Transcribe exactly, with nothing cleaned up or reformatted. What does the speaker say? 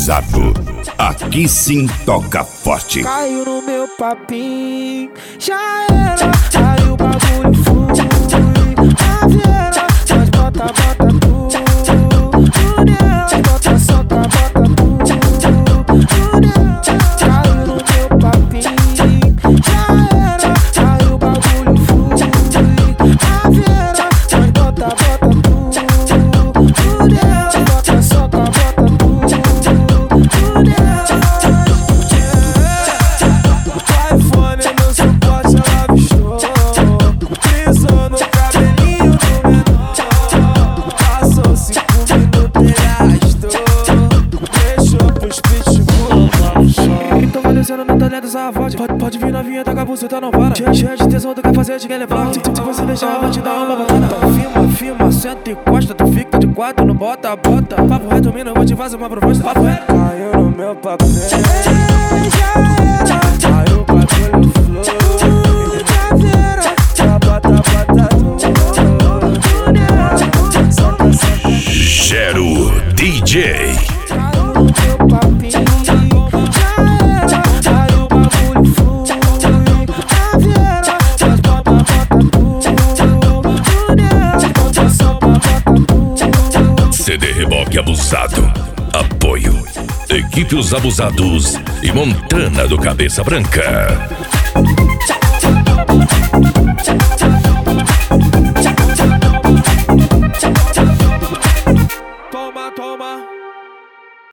Abusado. Aqui sim toca forte. Caiu no meu papinho, já era, aí o bagulho flui. A vieira, nós bota, bota tudo. Tudo bota, solta, bota tudo. Tudo caiu no meu papinho, já era, aí o bagulho flui. A vieira, nós bota, bota tudo. Tudo bota, solta, bota tudo. Tudo iPhone no suporte, ela bichou. Frisou no cabelinho do menor. Passou cinco minutos, ele arrastou. Deixou pros pitbull lá no chão. Tô parecendo na talenta dessa voz. Pode, pode vir novinha, tá com a buceta, não para. Cheia, cheia de tesão, tu quer fazer, te quer levar. Se, se você deixar, eu vou te dar uma botada. Então filma, filma, senta e encosta. Tu fica de quatro, não bota, bota. Papo reto, mina, eu vou te fazer uma proposta. Papo reto. Caiu no meu papel. Aí o bagulho flui. Já bota, bota tudo. Solta, solta. Gero D J. Caiu no meu papinho. Já era. Aí o bagulho flui. A vieira, nós bota, bota tudo. Tudo bota, solta, bota tudo. C D Reboque Abusado. Apoio Equipe Os Abusados e Montana do Cabeça Branca.